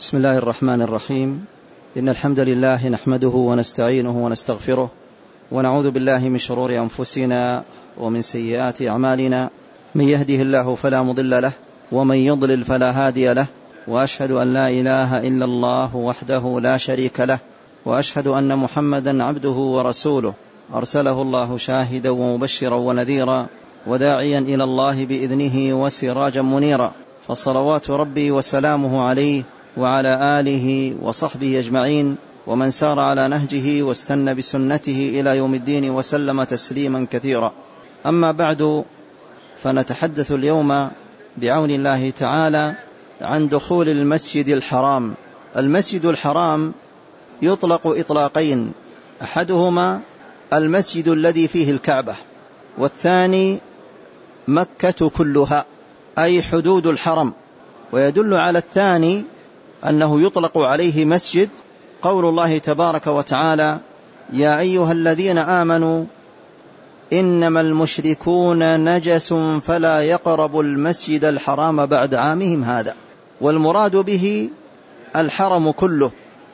بسم الله الرحمن الرحيم. إن الحمد لله نحمده ونستعينه ونستغفره ونعوذ بالله من شرور أنفسنا ومن سيئات أعمالنا، من يهده الله فلا مضل له ومن يضلل فلا هادي له، وأشهد أن لا إله إلا الله وحده لا شريك له، وأشهد أن محمدا عبده ورسوله أرسله الله شاهدا ومبشرا ونذيرا وداعيا إلى الله بإذنه وسراجا منيرا، فالصلوات ربي وسلامه عليه وعلى آله وصحبه أجمعين ومن سار على نهجه واستنى بسنته إلى يوم الدين وسلم تسليما كثيرا. أما بعد، فنتحدث اليوم بعون الله تعالى عن دخول المسجد الحرام. المسجد الحرام يطلق إطلاقين، أحدهما المسجد الذي فيه الكعبة، والثاني مكة كلها أي حدود الحرم. ويدل على الثاني أنه يطلق عليه مسجد قول الله تبارك وتعالى: يا أيها الذين آمنوا إنما المشركون نجس فلا يقربوا المسجد الحرام بعد عامهم هذا. والمراد به الحرم كله،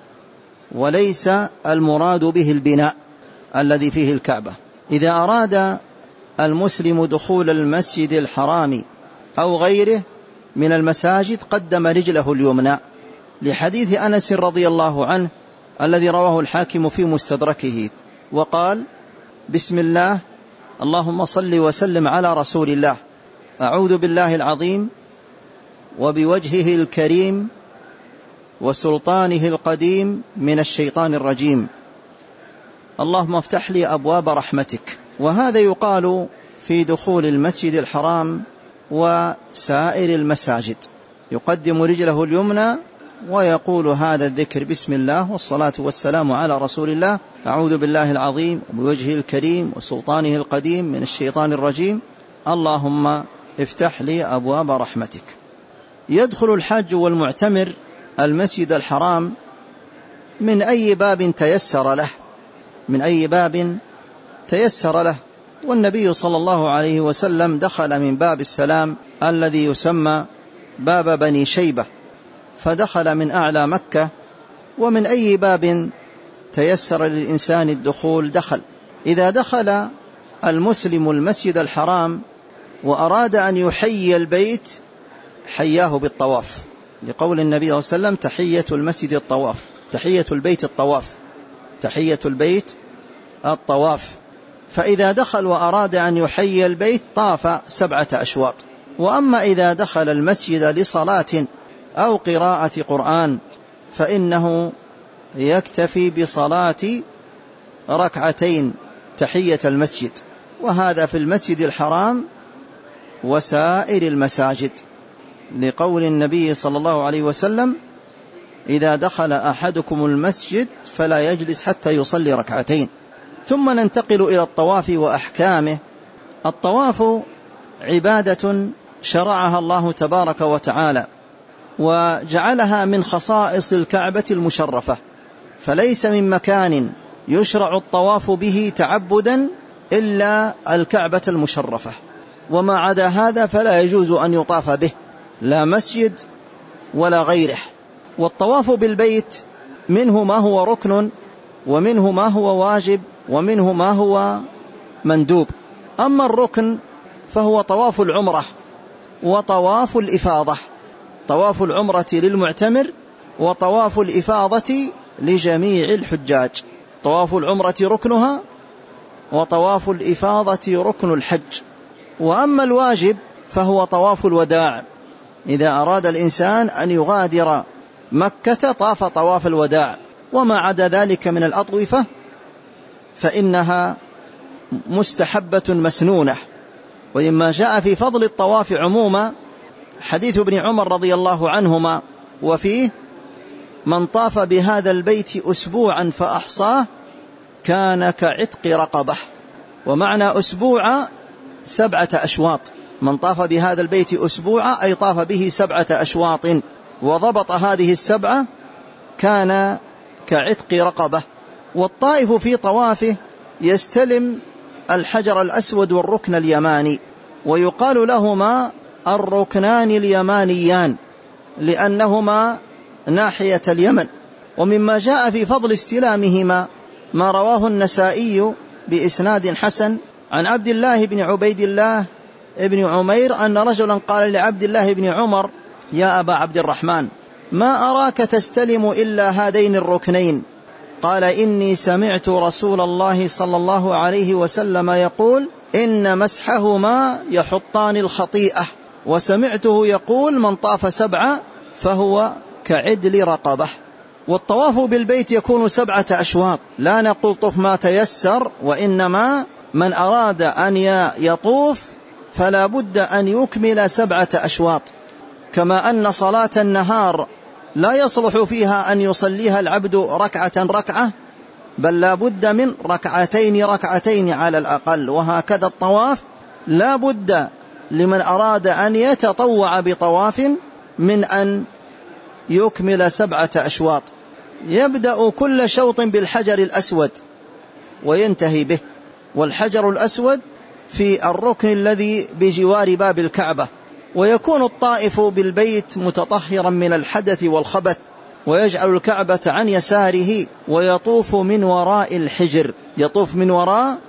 وليس المراد به البناء الذي فيه الكعبة. إذا أراد المسلم دخول المسجد الحرام أو غيره من المساجد قدم رجله اليمنى، لحديث أنس رضي الله عنه الذي رواه الحاكم في مستدركه، وقال: بسم الله، اللهم صل وسلم على رسول الله، أعوذ بالله العظيم وبوجهه الكريم وسلطانه القديم من الشيطان الرجيم، اللهم افتح لي أبواب رحمتك. وهذا يقال في دخول المسجد الحرام وسائر المساجد، يقدم رجله اليمنى ويقول هذا الذكر: بسم الله والصلاة والسلام على رسول الله، أعوذ بالله العظيم وبوجهه الكريم وسلطانه القديم من الشيطان الرجيم، اللهم افتح لي أبواب رحمتك. يدخل الحاج والمعتمر المسجد الحرام من أي باب تيسر له، من أي باب تيسر له. والنبي صلى الله عليه وسلم دخل من باب السلام الذي يسمى باب بني شيبة، فدخل من أعلى مكة، ومن أي باب تيسر للإنسان الدخول دخل. إذا دخل المسلم المسجد الحرام وأراد أن يحيي البيت حياه بالطواف، لقول النبي صلى الله عليه وسلم: تحية المسجد الطواف، تحية البيت الطواف، تحية البيت الطواف. فإذا دخل وأراد أن يحيي البيت طاف 7 أشواط. وأما إذا دخل المسجد لصلاة أو قراءة قرآن فإنه يكتفي بصلاة 2 ركعتين تحية المسجد، وهذا في المسجد الحرام وسائر المساجد، لقول النبي صلى الله عليه وسلم: إذا دخل أحدكم المسجد فلا يجلس حتى يصلي 2 ركعتين. ثم ننتقل إلى الطواف وأحكامه. الطواف عبادة شرعها الله تبارك وتعالى، وجعلها من خصائص الكعبة المشرفة، فليس من مكان يشرع الطواف به تعبدا إلا الكعبة المشرفة، وما عدا هذا فلا يجوز أن يطاف به، لا مسجد ولا غيره. والطواف بالبيت منه ما هو ركن، ومنه ما هو واجب، ومنه ما هو مندوب. أما الركن فهو طواف العمرة وطواف الإفاضة، طواف العمرة للمعتمر وطواف الإفاضة لجميع الحجاج. طواف العمرة ركنها، وطواف الإفاضة ركن الحج. وأما الواجب فهو طواف الوداع، إذا أراد الإنسان أن يغادر مكة طاف طواف الوداع. وما عدا ذلك من الأطوفة فإنها مستحبة مسنونة. وإما جاء في فضل الطواف عموما حديث ابن عمر رضي الله عنهما، وفيه: من طاف بهذا البيت أسبوعا فأحصاه كان كعتق رقبة. ومعنى أسبوع 7 أشواط، من طاف بهذا البيت أسبوعا أي طاف به 7 أشواط، وضبط هذه 7 كان كعتق رقبة. والطائف في طوافه يستلم الحجر الأسود والركن اليماني، ويقال لهما الركنان اليمانيان لأنهما ناحية اليمن. ومما جاء في فضل استلامهما ما رواه النسائي بإسناد حسن عن عبد الله بن عبيد الله بن عمير أن رجلا قال لعبد الله بن عمر: يا أبا عبد الرحمن، ما أراك تستلم إلا هذين الركنين؟ قال: إني سمعت رسول الله صلى الله عليه وسلم يقول: إن مسحهما يحطان الخطيئة، وسمعته يقول: من طاف 7 فهو كعدل رقبة. والطواف بالبيت يكون 7 أشواط، لا نقول طف ما تيسر، وإنما من أراد أن يطوف فلا بد أن يكمل 7 أشواط. كما أن صلاة النهار لا يصلح فيها أن يصليها العبد ركعة، بل لا بد من ركعتين على الأقل. وهكذا الطواف لا بد لمن أراد أن يتطوع بطواف من أن يكمل 7 أشواط. يبدأ كل شوط بالحجر الأسود وينتهي به، والحجر الأسود في الركن الذي بجوار باب الكعبة. ويكون الطائف بالبيت متطهرا من الحدث والخبث، ويجعل الكعبة عن يساره، ويطوف من وراء الحجر، يطوف من وراء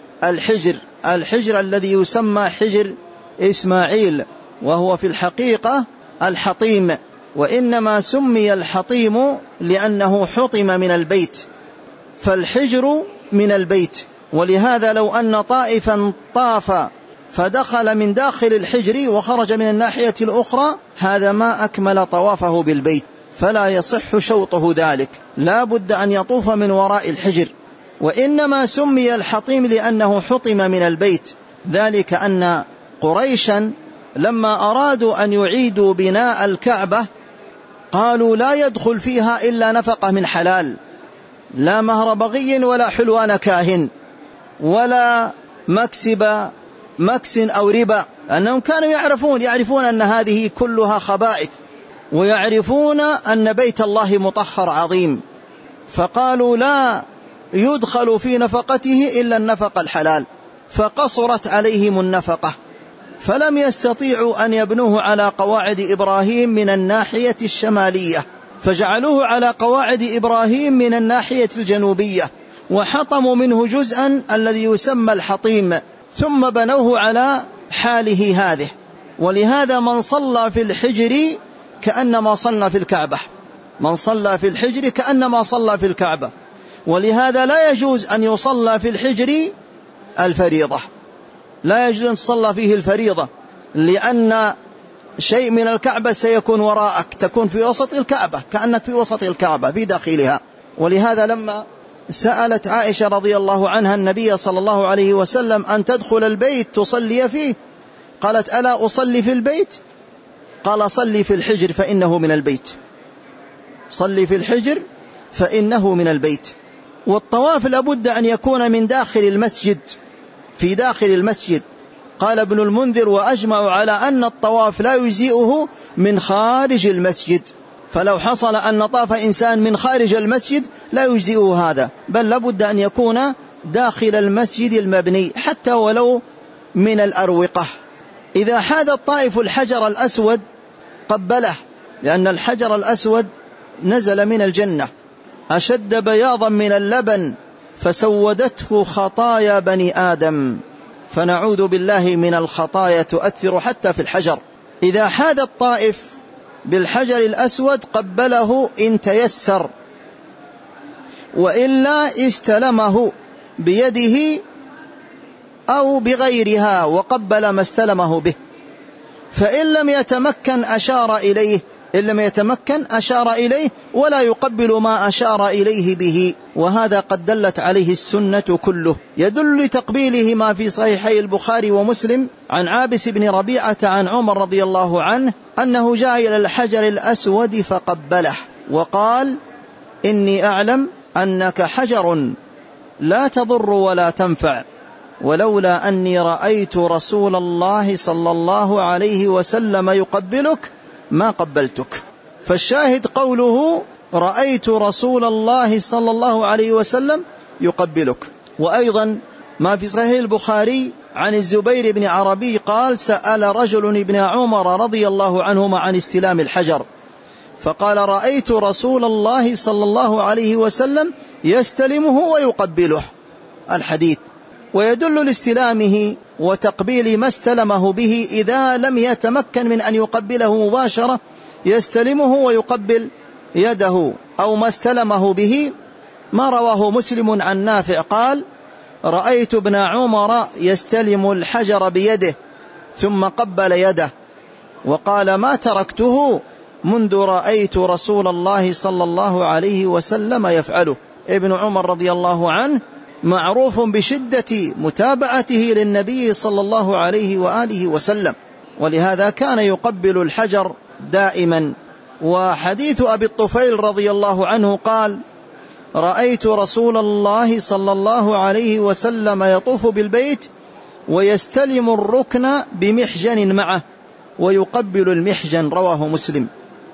الحجر الذي يسمى حجر إسماعيل، وهو في الحقيقة الحطيم، وإنما سمي الحطيم لأنه حطم من البيت، فالحجر من البيت. ولهذا لو أن طائفا طاف فدخل من داخل الحجر وخرج من الناحية الأخرى، هذا ما أكمل طوافه بالبيت، فلا يصح شوطه ذلك، لا بد أن يطوف من وراء الحجر. وإنما سمي الحطيم لأنه حطم من البيت، ذلك أن قريشا لما أرادوا أن يعيدوا بناء الكعبة قالوا: لا يدخل فيها إلا نفقة من حلال، لا مهر بغي ولا حلوان كاهن ولا مكس أو ربا، أنهم كانوا يعرفون أن هذه كلها خبائث، ويعرفون أن بيت الله مطهر عظيم، فقالوا: لا يدخل في نفقته إلا النفق الحلال، فقصرت عليهم النفقة، فلم يستطيعوا أن يبنوه على قواعد إبراهيم من الناحية الشمالية، فجعلوه على قواعد إبراهيم من الناحية الجنوبية، وحطموا منه جزءا الذي يسمى الحطيم، ثم بنوه على حاله هذه. ولهذا من صلى في الحجر كأنما صلى في الكعبة، من صلى في الحجر كأنما صلى في الكعبة. ولهذا لا يجوز أن يصلى في الحجر الفريضة، لا يجوز أن تصلى فيه الفريضة، لأن شيء من الكعبة سيكون وراءك، تكون في وسط الكعبة، كأنك في وسط الكعبة في داخلها. ولهذا لما سألت عائشة رضي الله عنها النبي صلى الله عليه وسلم أن تدخل البيت تصلي فيه، قالت: ألا أصلي في البيت؟ قال: صلي في الحجر فإنه من البيت، صلي في الحجر فإنه من البيت. والطواف لابد أن يكون من داخل المسجد، في داخل المسجد. قال ابن المنذر: وأجمع على أن الطواف لا يجزئه من خارج المسجد، فلو حصل أن طاف إنسان من خارج المسجد لا يجزئه هذا، بل لابد أن يكون داخل المسجد المبني حتى ولو من الأروقة. إذا حاذ الطائف الحجر الأسود قبله، لأن الحجر الأسود نزل من الجنة أشد بياضا من اللبن فسودته خطايا بني آدم، فنعوذ بالله من الخطايا تؤثر حتى في الحجر. إذا حاذ الطائف بالحجر الأسود قبله إن تيسر، وإلا استلمه بيده أو بغيرها وقبل ما استلمه به، فإن لم يتمكن أشار إليه، إن لم يتمكن أشار إليه، ولا يقبل ما أشار إليه به. وهذا قد دلت عليه السنة كله. يدل لتقبيله ما في صحيحي البخاري ومسلم عن عابس بن ربيعة عن عمر رضي الله عنه أنه جاء إلى الحجر الأسود فقبله وقال: إني أعلم أنك حجر لا تضر ولا تنفع، ولولا أني رأيت رسول الله صلى الله عليه وسلم يقبلك ما قبلتك. فالشاهد قوله: رأيت رسول الله صلى الله عليه وسلم يقبلك. وأيضا ما في صحيح البخاري عن الزبير بن عربي قال: سأل رجل ابن عمر رضي الله عنهما عن استلام الحجر، فقال رأيت رسول الله صلى الله عليه وسلم يستلمه ويقبله الحديث. ويدل لاستلامه وتقبيل ما استلمه به إذا لم يتمكن من أن يقبله مباشرة يستلمه ويقبل يده أو ما استلمه به ما رواه مسلم عن نافع قال رأيت ابن عمر يستلم الحجر بيده ثم قبل يده، وقال ما تركته منذ رأيت رسول الله صلى الله عليه وسلم يفعله. ابن عمر رضي الله عنه معروف بشدة متابعته للنبي صلى الله عليه وآله وسلم، ولهذا كان يقبل الحجر دائما. وحديث أبي الطفيل رضي الله عنه قال رأيت رسول الله صلى الله عليه وسلم يطوف بالبيت ويستلم الركن بمحجن معه ويقبل المحجن، رواه مسلم.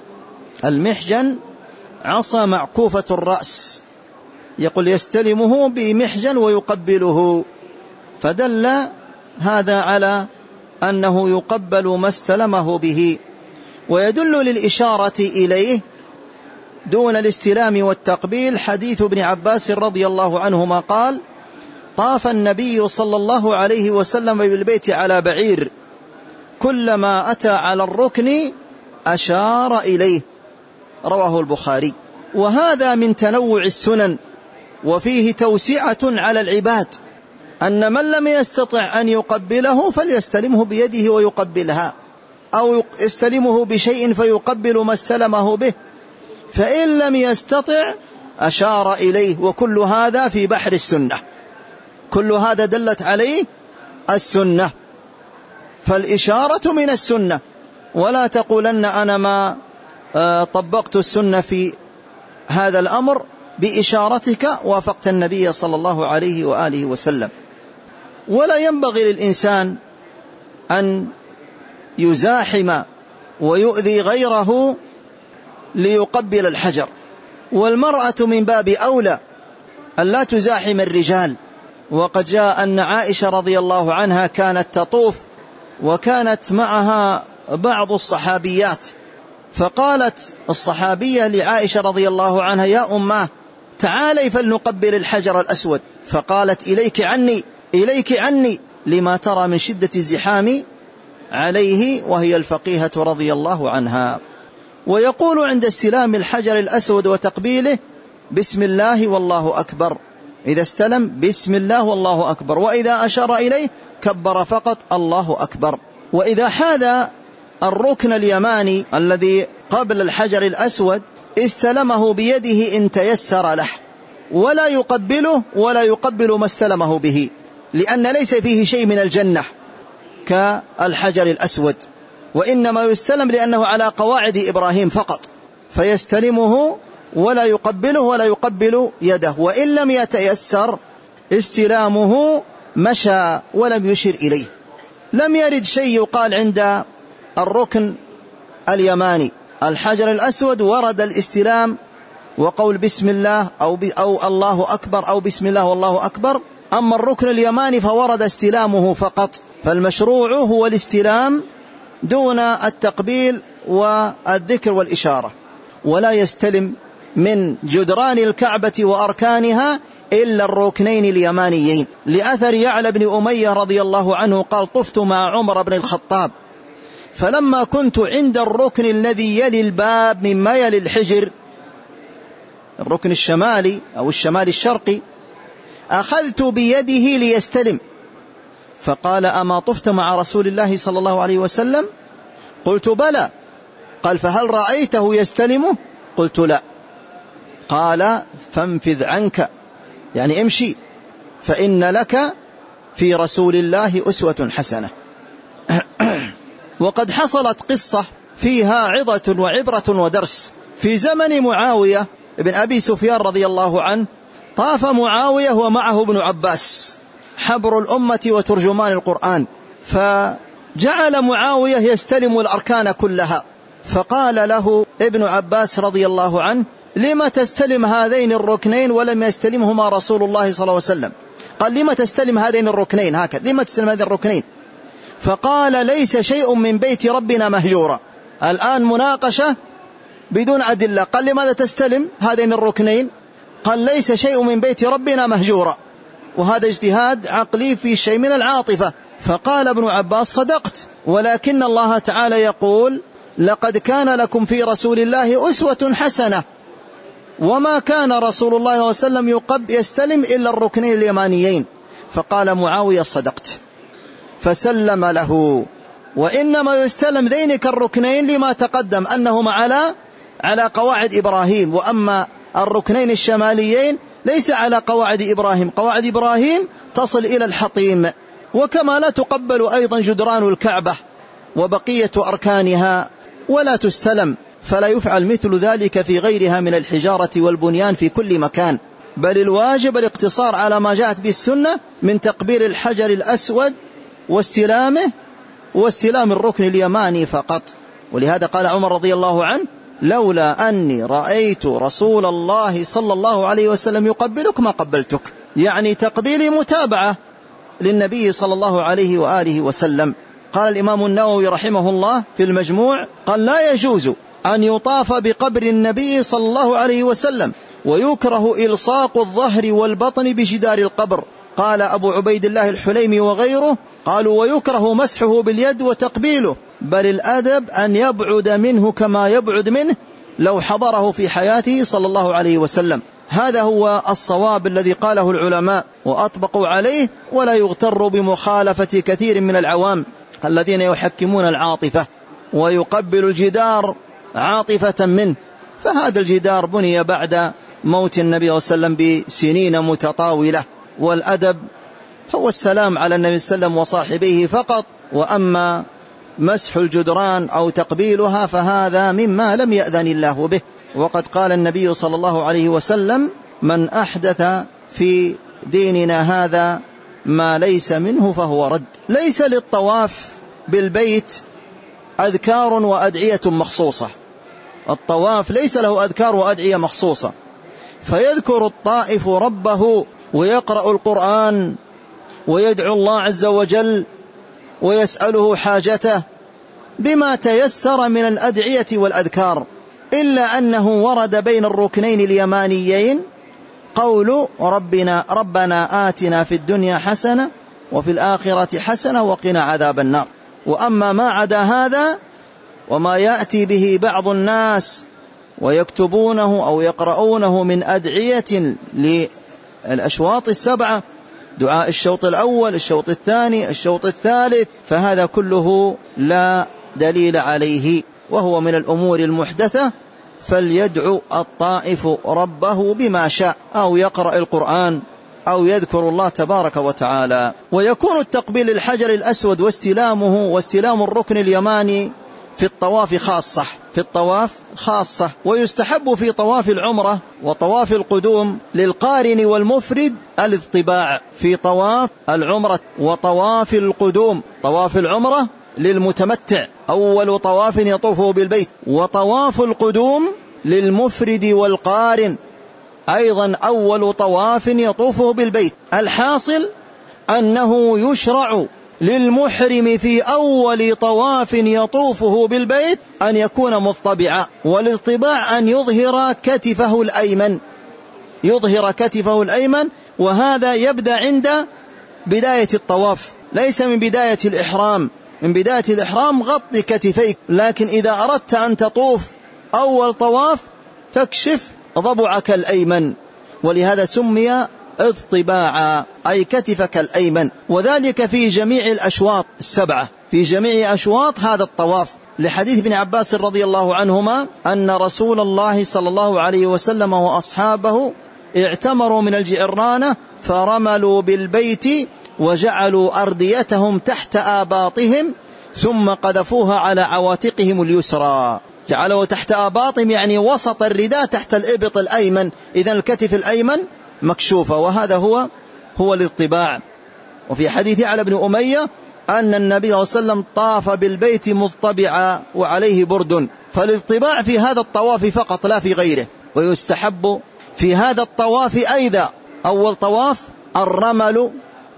المحجن عصا معكوفة الرأس، يقول يستلمه بمحجن ويقبله، فدل هذا على أنه يقبل ما استلمه به. ويدل للإشارة إليه دون الاستلام والتقبيل حديث ابن عباس رضي الله عنهما قال طاف النبي صلى الله عليه وسلم بالبيت على بعير كلما أتى على الركن أشار إليه، رواه البخاري. وهذا من تنوع السنن وفيه توسعة على العباد، أن من لم يستطع أن يقبله فليستلمه بيده ويقبلها، أو يستلمه بشيء فيقبل ما استلمه به، فإن لم يستطع أشار إليه. وكل هذا في بحر السنة، كل هذا دلت عليه السنة، فالإشارة من السنة. ولا تقولن أنا ما طبقت السنة في هذا الأمر، بإشارتك وافقت النبي صلى الله عليه وآله وسلم. ولا ينبغي للإنسان أن يزاحم ويؤذي غيره ليقبل الحجر، والمرأة من باب أولى أن لا تزاحم الرجال. وقد جاء أن عائشة رضي الله عنها كانت تطوف وكانت معها بعض الصحابيات، فقالت الصحابية لعائشة رضي الله عنها يا أماه تعالي فلنقبل الحجر الأسود، فقالت إليك عني إليك عني لما ترى من شدة الزحام عليه، وهي الفقيهة رضي الله عنها. ويقول عند استلام الحجر الأسود وتقبيله بسم الله والله أكبر، إذا استلم بسم الله والله أكبر، وإذا أشار إليه كبر فقط الله أكبر. وإذا حاذى الركن اليماني الذي قبل الحجر الأسود استلمه بيده إن تيسر له، ولا يقبله ولا يقبل ما استلمه به، لأن ليس فيه شيء من الجنة كالحجر الأسود، وإنما يستلم لأنه على قواعد إبراهيم فقط، فيستلمه ولا يقبله ولا يقبل يده. وإن لم يتيسر استلامه مشى ولم يشر إليه. لم يرد شيء يقال عند الركن اليماني الحجر الأسود ورد الاستلام وقول بسم الله أو الله أكبر أو بسم الله والله أكبر. أما الركن اليماني فورد استلامه فقط، فالمشروع هو الاستلام دون التقبيل والذكر والإشارة. ولا يستلم من جدران الكعبة وأركانها إلا الركنين اليمانيين، لأثر يعلى بن أمية رضي الله عنه قال طفت مع عمر بن الخطاب فلما كنت عند الركن الذي يلي الباب مما يلي الحجر، الركن الشمالي أو الشمال الشرقي، أخذت بيده ليستلم، فقال أما طفت مع رسول الله صلى الله عليه وسلم؟ قلت بلى. قال فهل رأيته يستلمه؟ قلت لا. قال فانفذ عنك، يعني امشي، فإن لك في رسول الله أسوة حسنة. وقد حصلت قصة فيها عظة وعبرة ودرس. في زمن معاوية ابن أبي سفيان رضي الله عنه طاف معاوية ومعه ابن عباس حبر الأمة وترجمان القرآن، فجعل معاوية يستلم الأركان كلها، فقال له ابن عباس رضي الله عنه لما تستلم هذين الركنين ولم يستلمهما رسول الله صلى الله عليه وسلم؟ قال لما تستلم هذين الركنين هكذا، لما تستلم هذين الركنين؟ فقال ليس شيء من بيت ربنا مهجورا. الآن مناقشة بدون أدلة. قال لماذا تستلم هذين الركنين؟ قال ليس شيء من بيت ربنا مهجورا، وهذا اجتهاد عقلي في شيء من العاطفة. فقال ابن عباس صدقت، ولكن الله تعالى يقول لقد كان لكم في رسول الله أسوة حسنة، وما كان رسول الله صلى الله عليه وسلم يستلم إلا الركنين اليمانيين. فقال معاوية صدقت، فسلم له. وإنما يستلم ذينك الركنين لما تقدم أنهما على قواعد إبراهيم، وأما الركنين الشماليين ليس على قواعد إبراهيم. قواعد إبراهيم تصل إلى الحطيم، وكما لا تقبل أيضا جدران الكعبة وبقية أركانها ولا تستلم، فلا يفعل مثل ذلك في غيرها من الحجارة والبنيان في كل مكان، بل الواجب الاقتصار على ما جاءت به السنة من تقبيل الحجر الأسود واستلامه واستلام الركن اليماني فقط. ولهذا قال عمر رضي الله عنه لولا أني رأيت رسول الله صلى الله عليه وسلم يقبلك ما قبلتك، يعني تقبيلي متابعة للنبي صلى الله عليه وآله وسلم. قال الإمام النووي رحمه الله في المجموع قال لا يجوز أن يطاف بقبر النبي صلى الله عليه وسلم، ويكره إلصاق الظهر والبطن بجدار القبر. قال أبو عبيد الله الحليمي وغيره قالوا ويكره مسحه باليد وتقبيله، بل الأدب أن يبعد منه كما يبعد منه لو حضره في حياته صلى الله عليه وسلم. هذا هو الصواب الذي قاله العلماء وأطبقوا عليه، ولا يغتر بمخالفة كثير من العوام الذين يحكمون العاطفة ويقبل الجدار عاطفة منه. فهذا الجدار بني بعد موت النبي صلى الله عليه وسلم بسنين متطاولة، والأدب هو السلام على النبي صلى الله عليه وسلم وصاحبيه فقط. وأما مسح الجدران أو تقبيلها فهذا مما لم يأذن الله به. وقد قال النبي صلى الله عليه وسلم من أحدث في ديننا هذا ما ليس منه فهو رد. ليس للطواف بالبيت أذكار وأدعية مخصوصة، الطواف ليس له أذكار وأدعية مخصوصة، فيذكر الطائف ربه ويقرأ القرآن ويدعو الله عز وجل ويسأله حاجته بما تيسر من الأدعية والأذكار، إلا أنه ورد بين الركنين اليمانيين قول ربنا آتنا في الدنيا حسنة وفي الآخرة حسنة وقنا عذاب النار. وأما ما عدا هذا وما يأتي به بعض الناس ويكتبونه أو يقرؤونه من أدعية للأشواط السبعة، دعاء الشوط الأول، الشوط الثاني، الشوط الثالث، فهذا كله لا دليل عليه، وهو من الأمور المحدثة. فليدعو الطائف ربه بما شاء، أو يقرأ القرآن أو يذكر الله تبارك وتعالى. ويكون التقبيل الحجر الأسود واستلامه واستلام الركن اليماني في الطواف خاصة، في الطواف خاصة. ويستحب في طواف العمرة وطواف القدوم للقارن والمفرد الاضطباع في طواف العمرة وطواف القدوم. طواف العمرة للمتمتع أول طواف يطوفه بالبيت، وطواف القدوم للمفرد والقارن أيضا أول طواف يطوفه بالبيت. الحاصل أنه يشرع للمحرم في أول طواف يطوفه بالبيت أن يكون مضطبعا، والاضطباع أن يظهر كتفه الأيمن، يظهر كتفه الأيمن، وهذا يبدأ عند بداية الطواف، ليس من بداية الإحرام. من بداية الإحرام غط كتفيك، لكن إذا أردت أن تطوف أول طواف تكشف ضبعك الأيمن، ولهذا سمي اضطباعا أي كتفك الأيمن. وذلك في جميع الأشواط السبعة، في جميع أشواط هذا الطواف، لحديث ابن عباس رضي الله عنهما أن رسول الله صلى الله عليه وسلم وأصحابه اعتمروا من الجعرانة فرملوا بالبيت وجعلوا أرديتهم تحت آباطهم ثم قذفوها على عواتقهم اليسرى. جعلوا تحت آباطهم يعني وسط الرداء تحت الإبط الأيمن، إذن الكتف الأيمن مكشوفة، وهذا هو الاضطباع. وفي حديث على ابن أمية أن النبي صلى الله عليه وسلم طاف بالبيت مضطبعا وعليه برد. فالاضطباع في هذا الطواف فقط لا في غيره. ويستحب في هذا الطواف أيضا أول طواف الرمل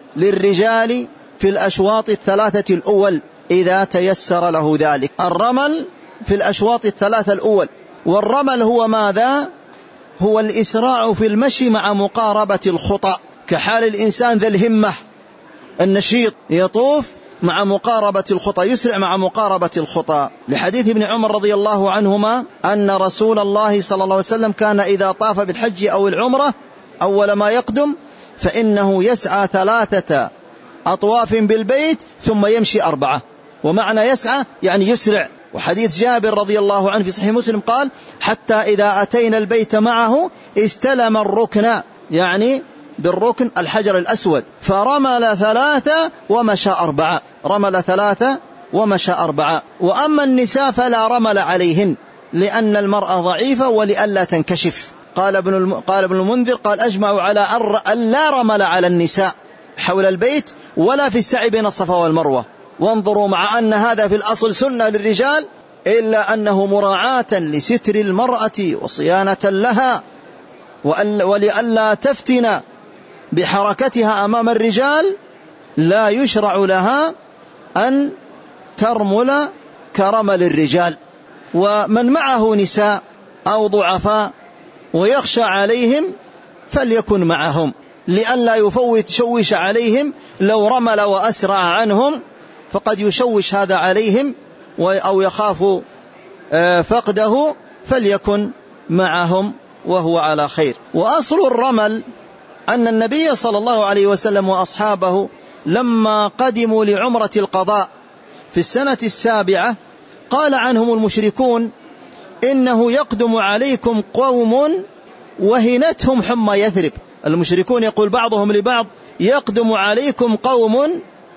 للرجال في الأشواط الثلاثة الأول إذا تيسر له ذلك، الرمل في الأشواط الثلاثة الأول، والرمل هو ماذا؟ هو الإسراع في المشي مع مقاربة الخطى، كحال الإنسان ذا الهمة النشيط يطوف مع مقاربة الخطى، يسرع مع مقاربة الخطى، لحديث ابن عمر رضي الله عنهما أن رسول الله صلى الله عليه وسلم كان إذا طاف بالحج أو العمرة أول ما يقدم فإنه يسعى 3 أطواف بالبيت ثم يمشي 4. ومعنى يسعى يعني يسرع. وحديث جابر رضي الله عنه في صحيح مسلم قال حتى إذا أتينا البيت معه استلم الركن، يعني بالركن الحجر الأسود، فرمل 3 ومشى 4. رمل 3 ومشى 4. وأما النساء فلا رمل عليهن لأن المرأة ضعيفة ولئلا تنكشف. قال ابن المنذر قال أجمعوا على أن لا رمل على النساء حول البيت ولا في السعي بين الصفا والمروة. وانظروا مع أن هذا في الأصل سنة للرجال إلا أنه مراعاة لستر المرأة وصيانة لها ولئلا تفتن بحركتها أمام الرجال لا يشرع لها أن ترمل كرمل الرجال. ومن معه نساء أو ضعفاء ويخشى عليهم فليكن معهم لئلا يشوش عليهم، لو رمل وأسرع عنهم فقد يشوش هذا عليهم أو يخاف فقده، فليكن معهم وهو على خير. وأصل الرمل أن النبي صلى الله عليه وسلم وأصحابه لما قدموا لعمرة القضاء في السنة 7 قال عنهم المشركون إنه يقدم عليكم قوم وهنتهم حمى يثرب. المشركون يقول بعضهم لبعض يقدم عليكم قوم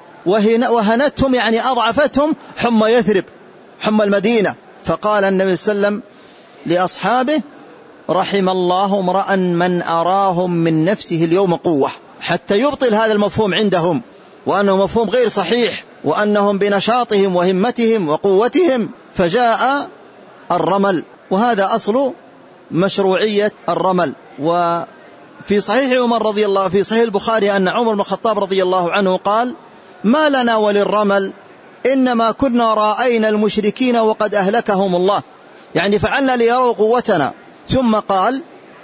وهنتهم يعني أضعفتهم حمى يثرب، حمى المدينة. فقال النبي صلى الله عليه وسلم لأصحابه رحم الله امرأ من أراهم من نفسه اليوم قوة، حتى يبطل هذا المفهوم عندهم وأنه مفهوم غير صحيح، وأنهم بنشاطهم وهمتهم وقوتهم فجاء الرمل. وهذا أصل مشروعية الرمل. وفي صحيح عمر رضي الله في صحيح البخاري أن عمر بن الخطاب رضي الله عنه قال ما لنا وللرمل إنما كنا رأينا المشركين وقد أهلكهم الله، يعني فعلنا ليروا قوتنا. ثم قال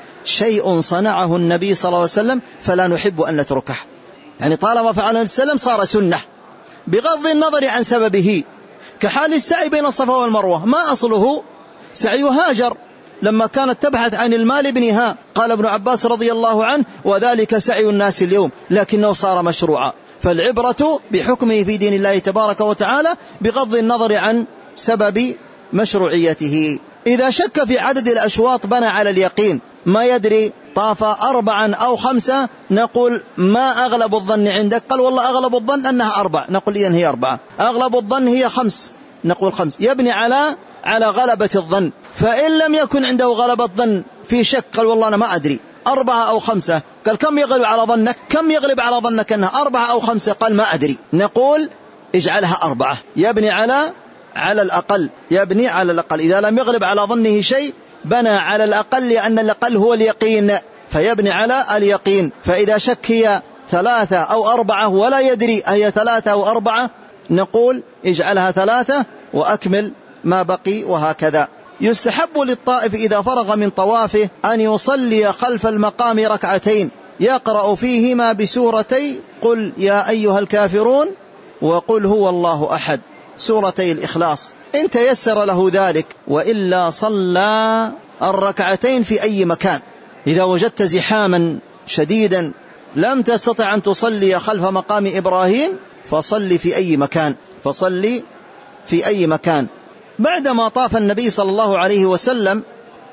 شيء صنعه النبي صلى الله عليه وسلم فلا نحب أن نتركه، يعني طالما فعله النبي صلى الله عليه وسلم صار سنة بغض النظر عن سببه، كحال السعي بين الصفا والمروة. ما أصله؟ سعي هاجر لما كانت تبحث عن المال ابنها، قال ابن عباس رضي الله عنه وذلك سعي الناس اليوم لكنه صار مشروعا. فالعبرة بحكمه في دين الله تبارك وتعالى بغض النظر عن سبب مشروعيته. إذا شك في عدد الأشواط بنى على اليقين، ما يدري طاف 4 أو 5، نقول ما أغلب الظن عندك؟ قال والله أغلب الظن أنها 4، نقول إذن هي 4. أغلب الظن هي 5، نقول 5. يبني على غلبة الظن. فإن لم يكن عنده غلبة الظن في شك قال والله أنا ما أدري 4 أو 5، قال كم يغلب على ظنك؟ كم يغلب على ظنك أنها 4 أو 5؟ قال ما أدري. نقول اجعلها 4. يبني على الأقل، يبني على الأقل. إذا لم يغلب على ظنه شيء بنى على الأقل، لأن الأقل هو اليقين، فيبني على اليقين. فإذا شك هي 3 أو 4 ولا يدري هي 3 أو 4، نقول اجعلها 3 وأكمل ما بقي. وهكذا يستحب للطائف إذا فرغ من طوافه أن يصلي خلف المقام 2 ركعتين يقرأ فيهما بسورتي قل يا أيها الكافرون وقل هو الله أحد، سورتي الإخلاص، إن تيسر له ذلك، وإلا صلى 2 ركعتين في أي مكان. إذا وجدت زحاما شديدا لم تستطع أن تصلي خلف مقام إبراهيم فصلي في أي مكان، فصلي في أي مكان. بعدما طاف النبي صلى الله عليه وسلم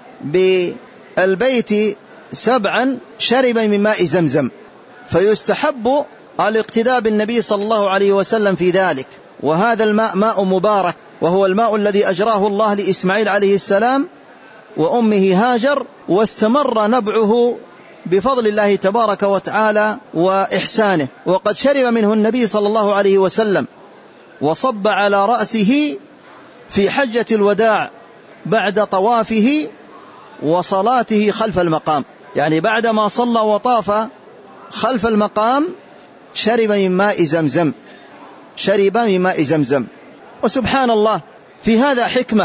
بالبيت 7 شرب من ماء زمزم، فيستحب الاقتداء بالنبي صلى الله عليه وسلم في ذلك. وهذا الماء ماء مبارك، وهو الماء الذي أجراه الله لإسماعيل عليه السلام وأمه هاجر، واستمر نبعه بفضل الله تبارك وتعالى وإحسانه. وقد شرب منه النبي صلى الله عليه وسلم وصب على رأسه في حجة الوداع بعد طوافه وصلاته خلف المقام، يعني بعدما صلى وطاف خلف المقام شرب من ماء زمزم، شرب من ماء زمزم. وسبحان الله في هذا حكمة،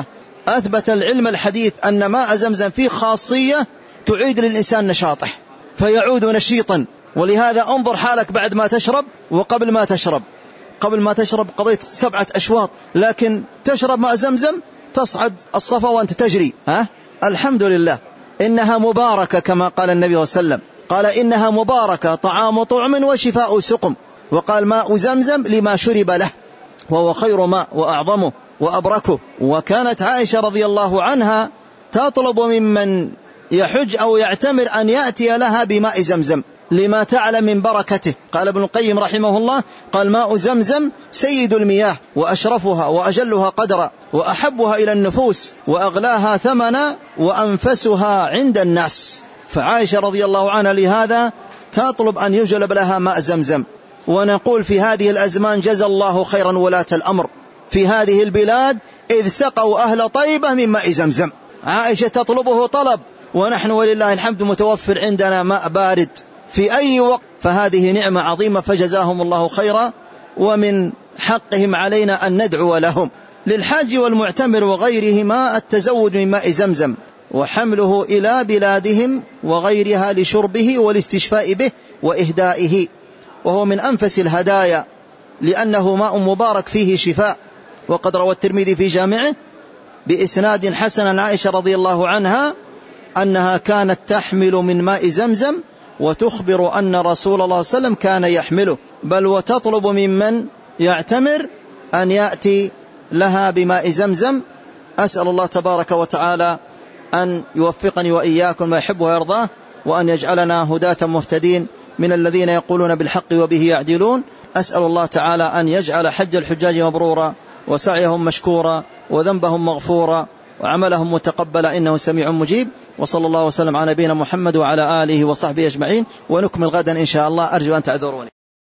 أثبت العلم الحديث أن ماء زمزم فيه خاصية تعيد للإنسان نشاطه فيعود نشيطا. ولهذا انظر حالك بعد ما تشرب وقبل ما تشرب. قبل ما تشرب قضيت 7 أشواط، لكن تشرب ماء زمزم تصعد الصفا وأنت تجري. الحمد لله، إنها مباركة كما قال النبي صلى الله عليه وسلم، قال إنها مباركة طعام طعم وشفاء سقم، وقال ماء زمزم لما شرب له وهو خير ماء وأعظمه وأبركه. وكانت عائشة رضي الله عنها تطلب ممن يحج أو يعتمر أن يأتي لها بماء زمزم لما تعلم من بركته. قال ابن القيم رحمه الله، قال ماء زمزم سيد المياه وأشرفها وأجلها قدرا وأحبها إلى النفوس وأغلاها ثمنا وأنفسها عند الناس. فعائشة رضي الله عنها لهذا تطلب أن يجلب لها ماء زمزم. ونقول في هذه الأزمان جزى الله خيرا ولاة الأمر في هذه البلاد إذ سقوا أهل طيبة من ماء زمزم. عائشة تطلبه طلب، ونحن ولله الحمد متوفر عندنا ماء بارد في أي وقت، فهذه نعمة عظيمة فجزاهم الله خيرا، ومن حقهم علينا أن ندعو لهم. للحاج والمعتمر وغيرهما التزود من ماء زمزم وحمله إلى بلادهم وغيرها لشربه والاستشفاء به وإهدائه، وهو من أنفس الهدايا لأنه ماء مبارك فيه شفاء. وقد روى الترمذي في جامعه بإسناد حسن عن عائشة رضي الله عنها أنها كانت تحمل من ماء زمزم وتخبر أن رسول الله صلى الله عليه وسلم كان يحمله، بل وتطلب ممن يعتمر أن يأتي لها بماء زمزم. أسأل الله تبارك وتعالى أن يوفقني وإياكم ما يحب ويرضاه، وأن يجعلنا هداة مهتدين من الذين يقولون بالحق وبه يعدلون. أسأل الله تعالى أن يجعل حج الحجاج مبرورا وسعيهم مشكورا وذنبهم مغفورا وعملهم متقبلا إنه سميع مجيب. وصلى الله وسلم على نبينا محمد وعلى آله وصحبه أجمعين، ونكمل غدا إن شاء الله. أرجو أن تعذروني.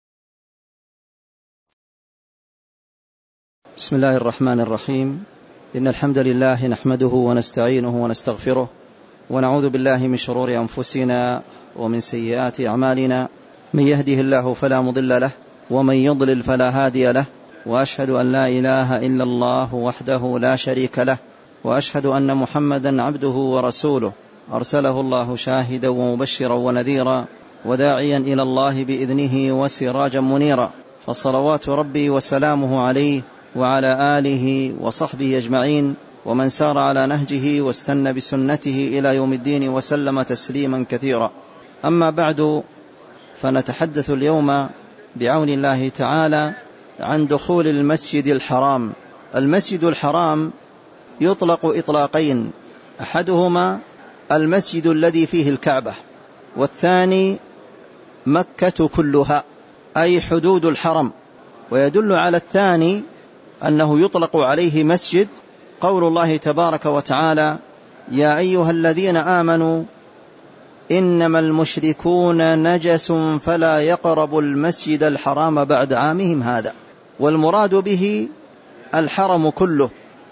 بسم الله الرحمن الرحيم. إن الحمد لله نحمده ونستعينه ونستغفره، ونعوذ بالله من شرور أنفسنا ومن سيئات أعمالنا. من يهده الله فلا مضل له، ومن يضلل فلا هادي له، وأشهد أن لا إله إلا الله وحده لا شريك له، وأشهد أن محمدا عبده ورسوله أرسله الله شاهدا ومبشرا ونذيرا وداعيا إلى الله بإذنه وسراجا منيرا. فصلوات ربي وسلامه عليه وعلى آله وصحبه أجمعين، ومن سار على نهجه واستنى بسنته إلى يوم الدين وسلم تسليما كثيرا. أما بعد، فنتحدث اليوم بعون الله تعالى عن دخول المسجد الحرام. المسجد الحرام يطلق إطلاقين، أحدهما المسجد الذي فيه الكعبة، والثاني مكة كلها أي حدود الحرم. ويدل على الثاني أنه يطلق عليه مسجد قول الله تبارك وتعالى: يا أيها الذين آمنوا إنما المشركون نجس فلا يقربوا المسجد الحرام بعد عامهم هذا. والمراد به الحرم كله،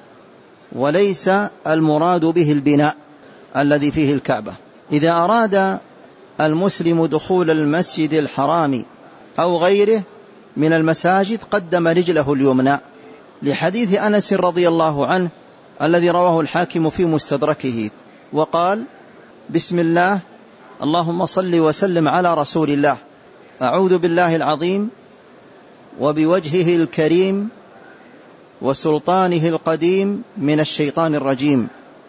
وليس المراد به البناء الذي فيه الكعبة. إذا أراد المسلم دخول المسجد الحرام أو غيره من المساجد قدم رجله اليمنى، لحديث أنس رضي الله عنه الذي رواه الحاكم في مستدركه، وقال: بسم الله، اللهم صل وسلم على رسول الله، أعوذ بالله العظيم وبوجهه الكريم وسلطانه القديم من الشيطان الرجيم،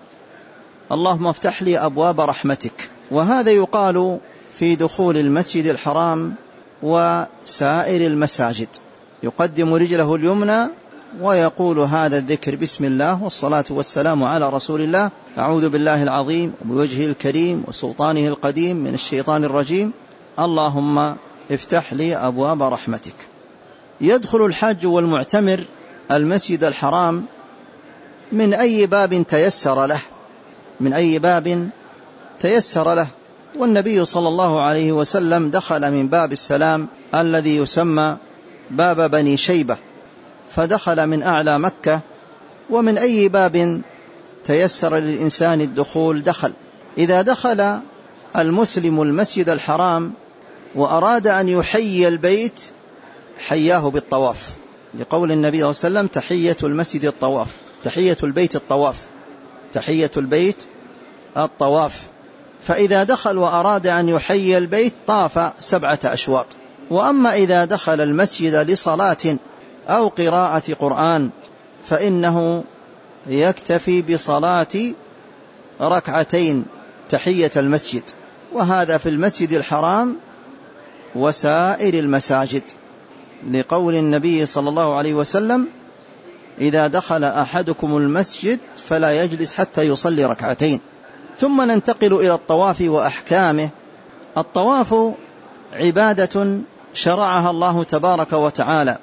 اللهم افتح لي أبواب رحمتك. وهذا يقال في دخول المسجد الحرام وسائر المساجد، يقدم رجله اليمنى ويقول هذا الذكر: بسم الله والصلاة والسلام على رسول الله، أعوذ بالله العظيم وبوجهه الكريم وسلطانه القديم من الشيطان الرجيم، اللهم افتح لي أبواب رحمتك. يدخل الحاج والمعتمر المسجد الحرام من أي باب تيسر له، من أي باب تيسر له. والنبي صلى الله عليه وسلم دخل من باب السلام الذي يسمى باب بني شيبة، فدخل من أعلى مكة، ومن أي باب تيسر للإنسان الدخول دخل. إذا دخل المسلم المسجد الحرام وأراد أن يحيي البيت حياه بالطواف، لقول النبي صلى الله عليه وسلم: تحية المسجد الطواف، تحية البيت الطواف. تحية البيت الطواف. فإذا دخل وأراد أن يحيي البيت طاف 7 أشواط. وأما إذا دخل المسجد لصلاة أو قراءة قرآن فإنه يكتفي بصلاة 2 تحية المسجد، وهذا في المسجد الحرام وسائر المساجد، لقول النبي صلى الله عليه وسلم: إذا دخل أحدكم المسجد فلا يجلس حتى يصلي 2. ثم ننتقل إلى الطواف وأحكامه. الطواف عبادة شرعها الله تبارك وتعالى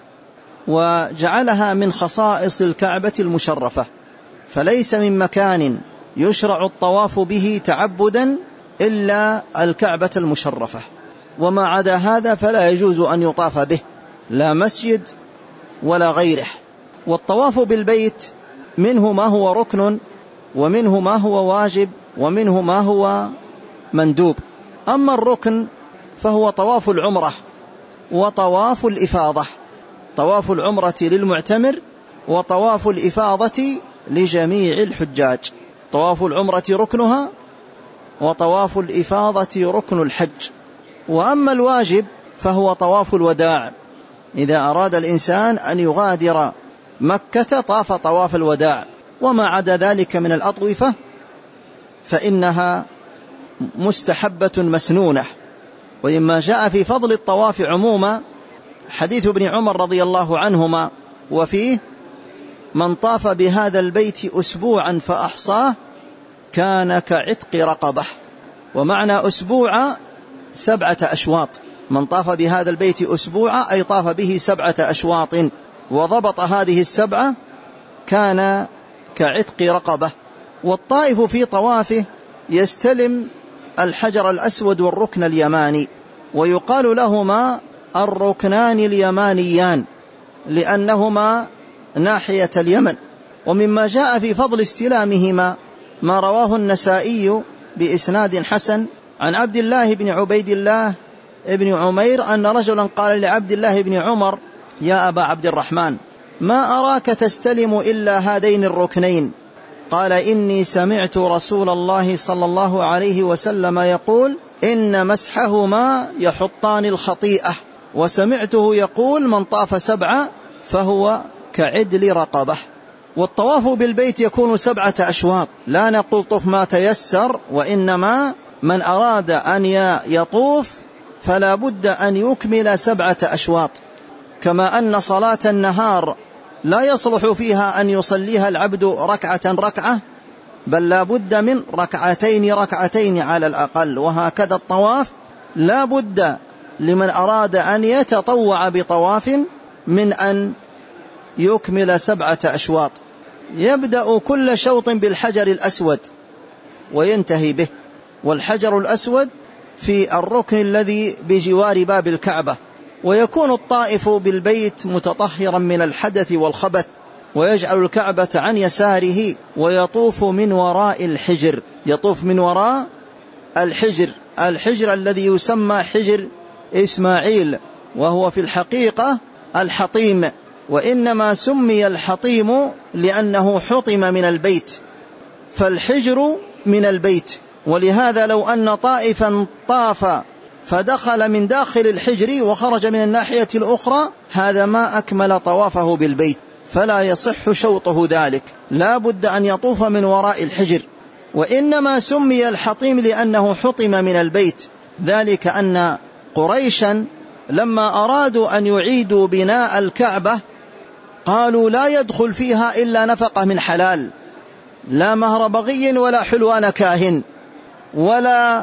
وجعلها من خصائص الكعبة المشرفة، فليس من مكان يشرع الطواف به تعبدا إلا الكعبة المشرفة، وما عدا هذا فلا يجوز أن يطاف به، لا مسجد ولا غيره. والطواف بالبيت منه ما هو ركن، ومنه ما هو واجب، ومنه ما هو مندوب. أما الركن فهو طواف العمرة وطواف الإفاضة، طواف العمرة للمعتمر وطواف الإفاضة لجميع الحجاج. طواف العمرة ركنها، وطواف الإفاضة ركن الحج. وأما الواجب فهو طواف الوداع، إذا أراد الإنسان أن يغادر مكة طاف طواف الوداع. وما عدا ذلك من الأطوفة فإنها مستحبة مسنونة. وإما جاء في فضل الطواف عموما حديث ابن عمر رضي الله عنهما، وفيه: من طاف بهذا البيت أسبوعا فأحصاه كان كعتق رقبة. ومعنى أسبوع 7 أشواط، من طاف بهذا البيت أسبوعا أي طاف به 7 أشواط، وضبط هذه 7 كان كعتق رقبة. والطائف في طوافه يستلم الحجر الأسود والركن اليماني، ويقال لهما الركنان اليمانيان لأنهما ناحية اليمن. ومما جاء في فضل استلامهما ما رواه النسائي بإسناد حسن عن عبد الله بن عبيد الله بن عمير أن رجلا قال لعبد الله بن عمر: يا أبا عبد الرحمن، ما أراك تستلم إلا هذين الركنين؟ قال: إني سمعت رسول الله صلى الله عليه وسلم يقول: إن مسحهما يحطان الخطيئة، وسمعته يقول: من طاف 7 فهو كعدل رقبة. والطواف بالبيت يكون 7 أشواط، لا نقول طف ما تيسر، وإنما من أراد أن يطوف فلا بد أن يكمل 7 أشواط. كما أن صلاة النهار لا يصلح فيها أن يصليها العبد 2 بل لا بد من 2 على الأقل. وهكذا الطواف لا بد لمن أراد أن يتطوع بطواف من أن يكمل 7 أشواط، يبدأ كل شوط بالحجر الأسود وينتهي به، والحجر الأسود في الركن الذي بجوار باب الكعبة. ويكون الطائف بالبيت متطهرا من الحدث والخبث، ويجعل الكعبة عن يساره، ويطوف من وراء الحجر، يطوف من وراء الحجر الذي يسمى حجر إسماعيل، وهو في الحقيقة الحطيم، وإنما سمي الحطيم لأنه حطم من البيت، فالحجر من البيت. ولهذا لو أن طائفا طاف فدخل من داخل الحجر وخرج من الناحية الأخرى هذا ما أكمل طوافه بالبيت، فلا يصح شوطه ذلك، لا بد أن يطوف من وراء الحجر. وإنما سمي الحطيم لأنه حطم من البيت، ذلك أن قريشا لما أرادوا أن يعيدوا بناء الكعبة قالوا: لا يدخل فيها إلا نفقة من حلال، لا مهر بغي ولا حلوان كاهن ولا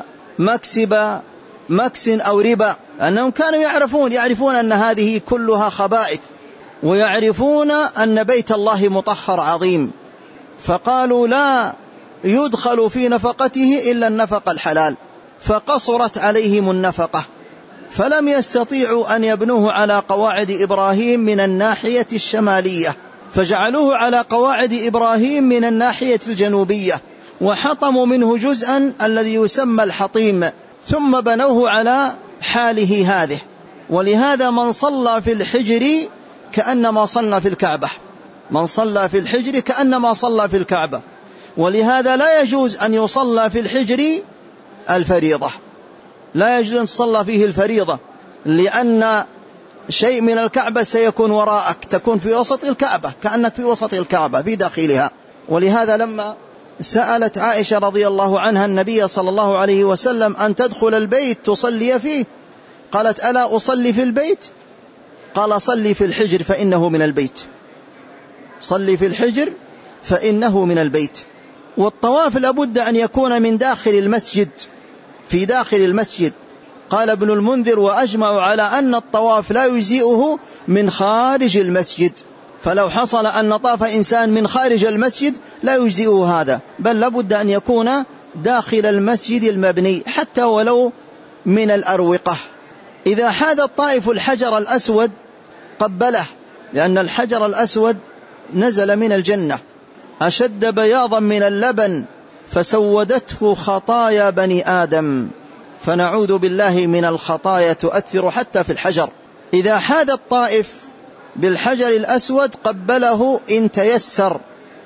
مكس أو ربا، أنهم كانوا يعرفون أن هذه كلها خبائث، ويعرفون أن بيت الله مطهر عظيم، فقالوا: لا يدخل في نفقته إلا النفق الحلال، فقصرت عليهم النفقة، فلم يستطيعوا أن يبنوه على قواعد إبراهيم من الناحية الشمالية، فجعلوه على قواعد إبراهيم من الناحية الجنوبية، وحطموا منه جزءا الذي يسمى الحطيم، ثم بنوه على حاله هذه. ولهذا من صلى في الحجر كأنما صلى في الكعبة، من صلى في الحجر كأنما صلى في الكعبة. ولهذا لا يجوز أن يصلى في الحجر الفريضة، لا يجوز أن تصلى فيه الفريضة، لأن شيء من الكعبة سيكون وراءك، تكون في وسط الكعبة، كأنك في وسط الكعبة في داخلها. ولهذا لما سألت عائشة رضي الله عنها النبي صلى الله عليه وسلم أن تدخل البيت تصلي فيه، قالت: ألا أصلي في البيت؟ قال: صلي في الحجر فإنه من البيت، صلي في الحجر فإنه من البيت. والطواف لابد أن يكون من داخل المسجد، في داخل المسجد. قال ابن المنذر: وأجمع على أن الطواف لا يجزئه من خارج المسجد، فلو حصل أن طاف إنسان من خارج المسجد لا يجزئه هذا، بل لابد أن يكون داخل المسجد المبني حتى ولو من الأروقة. إذا حاذ الطائف الحجر الأسود قبله، لأن الحجر الأسود نزل من الجنة أشد بياضا من اللبن فسودته خطايا بني آدم، فنعوذ بالله من الخطايا تؤثر حتى في الحجر. إذا حاذ الطائف بالحجر الأسود قبله إن تيسر،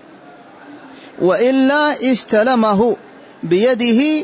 وإلا استلمه بيده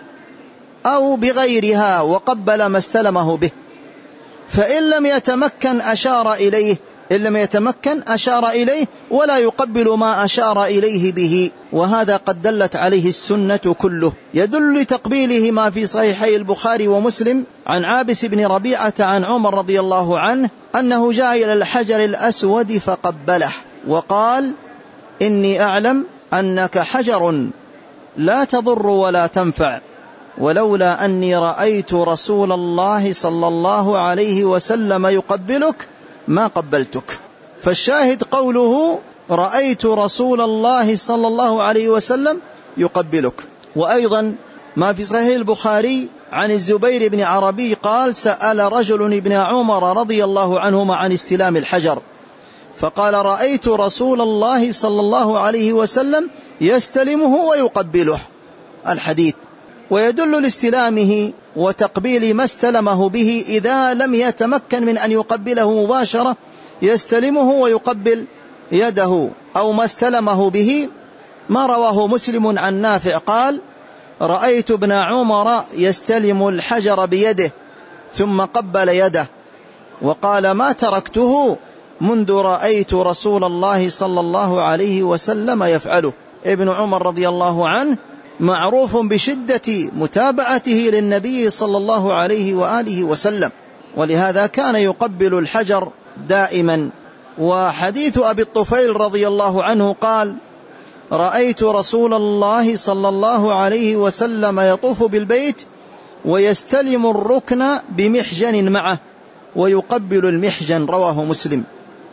أو بغيرها وقبل ما استلمه به، فإن لم يتمكن أشار إليه، إن لم يتمكن أشار إليه ولا يقبل ما أشار إليه به. وهذا قد دلت عليه السنة كله. يدل لتقبيله ما في صحيحي البخاري ومسلم عن عابس بن ربيعة عن عمر رضي الله عنه أنه جاء إلى الحجر الأسود فقبله وقال: إني أعلم أنك حجر لا تضر ولا تنفع، ولولا أني رأيت رسول الله صلى الله عليه وسلم يقبلك ما قبلتك. فالشاهد قوله: رأيت رسول الله صلى الله عليه وسلم يقبلك. وأيضا ما في صحيح البخاري عن الزبير بن عربي قال: سأل رجل ابن عمر رضي الله عنهما عن استلام الحجر، فقال: رأيت رسول الله صلى الله عليه وسلم يستلمه ويقبله. الحديث. ويدل لاستلامه وتقبيل ما استلمه به إذا لم يتمكن من أن يقبله مباشرة، يستلمه ويقبل يده أو ما استلمه به ما رواه مسلم عن نافع قال: رأيت ابن عمر يستلم الحجر بيده ثم قبل يده، وقال: ما تركته منذ رأيت رسول الله صلى الله عليه وسلم يفعله. ابن عمر رضي الله عنه معروف بشدة متابعته للنبي صلى الله عليه وآله وسلم، ولهذا كان يقبل الحجر دائما. وحديث أبي الطفيل رضي الله عنه قال: رأيت رسول الله صلى الله عليه وسلم يطوف بالبيت ويستلم الركن بمحجن معه ويقبل المحجن. رواه مسلم.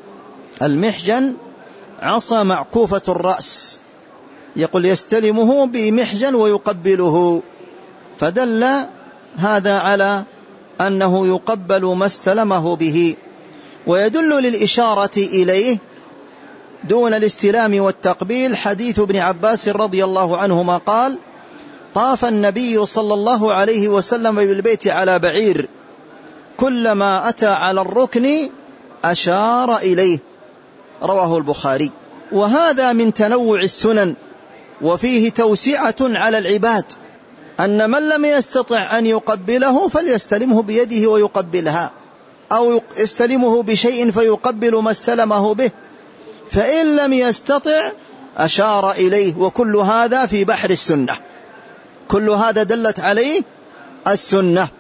المحجن عصا معكوفة الرأس، يقول يستلمه بمحجن ويقبله، فدل هذا على أنه يقبل ما استلمه به. ويدل للإشارة إليه دون الاستلام والتقبيل حديث ابن عباس رضي الله عنهما قال: طاف النبي صلى الله عليه وسلم بالبيت على بعير، كلما أتى على الركن أشار إليه. رواه البخاري. وهذا من تنوع السنن، وفيه توسعة على العباد، أن من لم يستطع أن يقبله فليستلمه بيده ويقبلها، أو يستلمه بشيء فيقبل ما استلمه به، فإن لم يستطع أشار إليه. وكل هذا في بحر السنة، كل هذا دلت عليه السنة،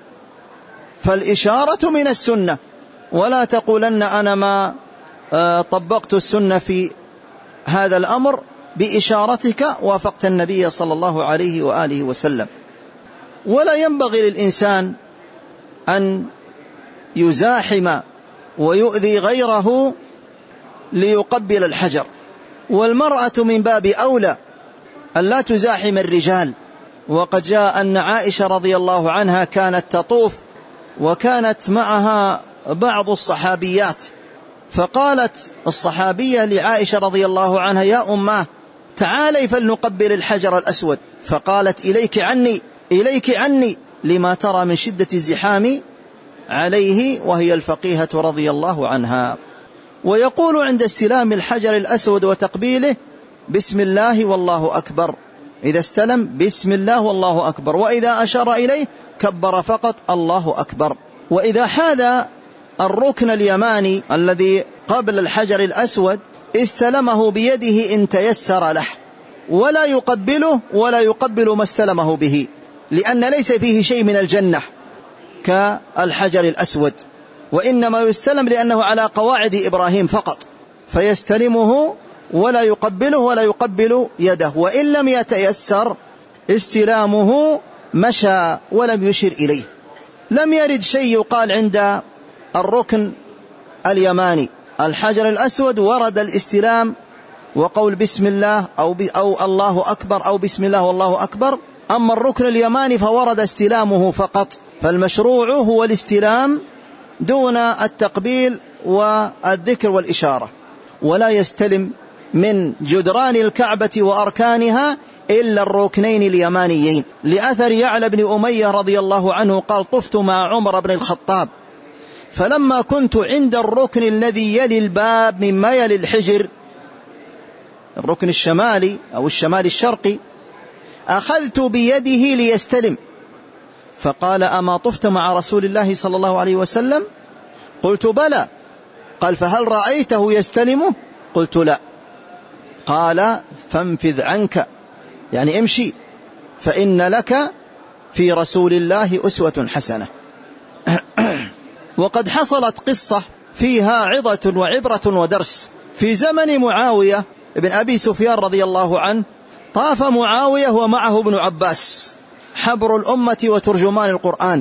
فالإشارة من السنة. ولا تقولن أنا ما طبقت السنة في هذا الأمر، بإشارتك وافقت النبي صلى الله عليه وآله وسلم. ولا ينبغي للإنسان أن يزاحم ويؤذي غيره ليقبل الحجر، والمرأة من باب أولى أن لا تزاحم الرجال. وقد جاء أن عائشة رضي الله عنها كانت تطوف وكانت معها بعض الصحابيات، فقالت الصحابية لعائشة رضي الله عنها: يا أماه تعالي فلنقبل الحجر الأسود، فقالت: إليك عني إليك عني، لما ترى من شدة الزحام عليه، وهي الفقيهة رضي الله عنها. ويقول عند استلام الحجر الأسود وتقبيله: بسم الله والله أكبر، إذا استلم بسم الله والله أكبر، وإذا أشار إليه كبر فقط الله أكبر. وإذا حاذ الركن اليماني الذي قبل الحجر الأسود استلمه بيده إن تيسر له، ولا يقبله ولا يقبل ما استلمه به، لأن ليس فيه شيء من الجنة كالحجر الأسود، وإنما يستلم لأنه على قواعد إبراهيم فقط، فيستلمه ولا يقبله ولا يقبل يده. وإن لم يتيسر استلامه مشى ولم يشر إليه. لم يرد شيء يقال عند الركن اليماني الحجر الأسود ورد الاستلام وقول بسم الله أو الله أكبر أو بسم الله والله أكبر. أما الركن اليماني فورد استلامه فقط، فالمشروع هو الاستلام دون التقبيل والذكر والإشارة. ولا يستلم من جدران الكعبة وأركانها إلا الركنين اليمانيين، لأثر يعلى بن أمية رضي الله عنه قال: طفت مع عمر بن الخطاب، فلما كنت عند الركن الذي يلي الباب مما يلي الحجر، الركن الشمالي أو الشمال الشرقي، أخذت بيده ليستلم، فقال: أما طفت مع رسول الله صلى الله عليه وسلم؟ قلت: بلى. قال: فهل رأيته يستلمه؟ قلت: لا. قال: فانفذ عنك، يعني امشي، فإن لك في رسول الله أسوة حسنة. وقد حصلت قصة فيها عظة وعبرة ودرس. في زمن معاوية بن أبي سفيان رضي الله عنه، طاف معاوية ومعه ابن عباس حبر الأمة وترجمان القرآن،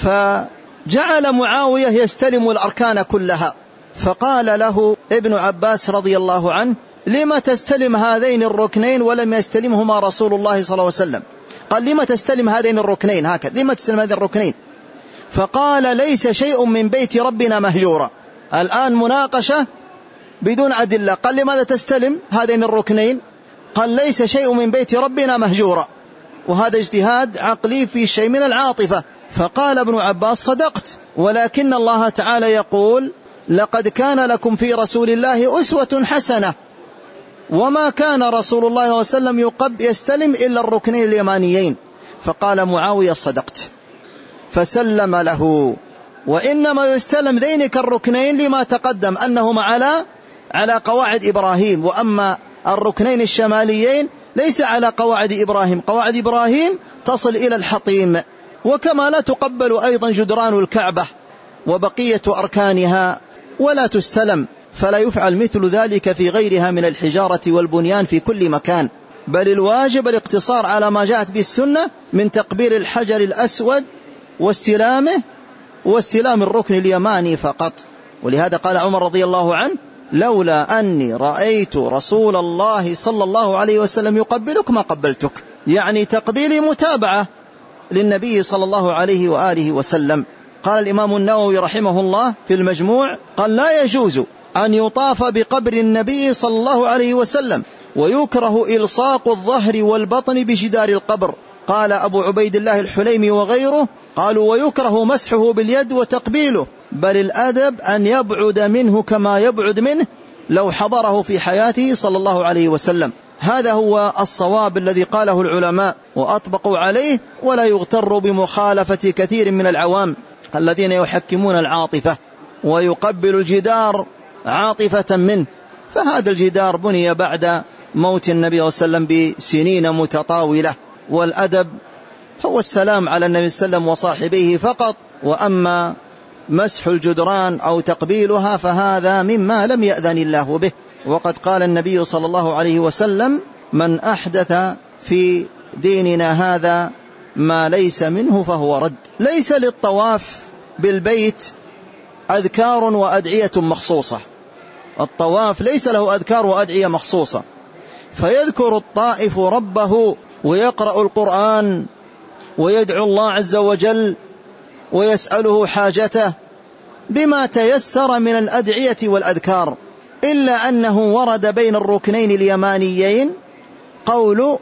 فجعل معاوية يستلم الأركان كلها، فقال له ابن عباس رضي الله عنه: لما تستلم هذين الركنين ولم يستلمهما رسول الله صلى الله عليه وسلم؟ قال: لما تستلم هذين الركنين هكذا، لما تستلم هذين الركنين؟ فقال: ليس شيء من بيت ربنا مهجورا. الآن مناقشة بدون أدلة. قال: لماذا تستلم هذين الركنين؟ قال: ليس شيء من بيت ربنا مهجورا. وهذا اجتهاد عقلي في شيء من العاطفة. فقال ابن عباس: صدقت، ولكن الله تعالى يقول: لقد كان لكم في رسول الله أسوة حسنة، وما كان رسول الله صلى الله عليه وسلم يستلم إلا الركنين اليمانيين. فقال معاوية: صدقت، فسلم له. وإنما يستلم ذينك الركنين لما تقدم أنهما على قواعد إبراهيم، وأما الركنين الشماليين ليس على قواعد إبراهيم، قواعد إبراهيم تصل إلى الحطيم. وكما لا تقبل أيضا جدران الكعبة وبقية أركانها ولا تستلم، فلا يفعل مثل ذلك في غيرها من الحجارة والبنيان في كل مكان، بل الواجب الاقتصار على ما جاءت به السنة من تقبيل الحجر الأسود واستلامه واستلام الركن اليماني فقط. ولهذا قال عمر رضي الله عنه: لولا أني رأيت رسول الله صلى الله عليه وسلم يقبلك ما قبلتك، يعني تقبيلي متابعة للنبي صلى الله عليه وآله وسلم. قال الإمام النووي رحمه الله في المجموع: قال: لا يجوز أن يطاف بقبر النبي صلى الله عليه وسلم، ويكره إلصاق الظهر والبطن بجدار القبر. قال أبو عبيد الله الحليمي وغيره قالوا: ويكره مسحه باليد وتقبيله، بل الأدب أن يبعد منه كما يبعد منه لو حضره في حياته صلى الله عليه وسلم. هذا هو الصواب الذي قاله العلماء وأطبقوا عليه، ولا يغتر بمخالفة كثير من العوام الذين يحكمون العاطفة ويقبل الجدار عاطفة منه. فهذا الجدار بني بعد موت النبي صلى الله عليه وسلم بسنين متطاولة، والأدب هو السلام على النبي صلى الله عليه وسلم وصاحبيه فقط. وأما مسح الجدران أو تقبيلها فهذا مما لم يأذن الله به. وقد قال النبي صلى الله عليه وسلم: من أحدث في ديننا هذا ما ليس منه فهو رد. ليس للطواف بالبيت أذكار وأدعية مخصوصة، الطواف ليس له أذكار وأدعية مخصوصة، فيذكر الطائف ربه ويقرأ القرآن ويدعو الله عز وجل ويسأله حاجته بما تيسر من الأدعية والأذكار، إلا أنه ورد بين الركنين اليمانيين قول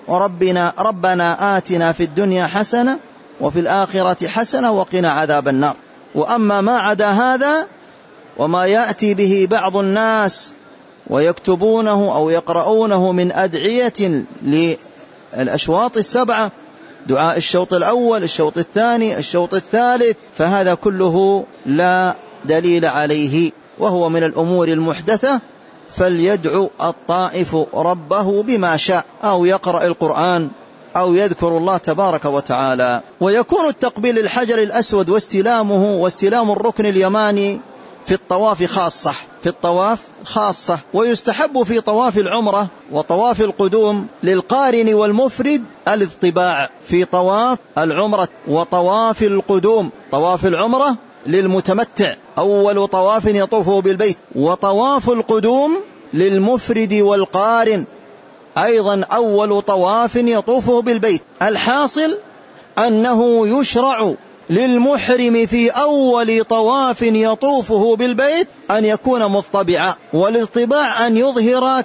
ربنا آتنا في الدنيا حسنة وفي الآخرة حسنة وقنا عذاب النار. وأما ما عدا هذا وما يأتي به بعض الناس ويكتبونه أو يقرؤونه من أدعية للأشواط السبعة، دعاء الشوط الأول، الشوط الثاني، الشوط الثالث، فهذا كله لا دليل عليه، وهو من الأمور المحدثة. فليدعو الطائف ربه بما شاء، أو يقرأ القرآن أو يذكر الله تبارك وتعالى. ويكون التقبيل الحجر الأسود واستلام الركن اليماني في الطواف خاصة. ويستحب في طواف العمرة وطواف القدوم للقارن والمفرد الاطباع في طواف العمرة وطواف القدوم. طواف العمرة للمتمتع أول طواف يطوفه بالبيت، وطواف القدوم للمفرد والقارن أيضا أول طواف يطوفه بالبيت. الحاصل أنه يشرع للمحرم في أول طواف يطوفه بالبيت أن يكون مطبعا، والاطباع أن يظهر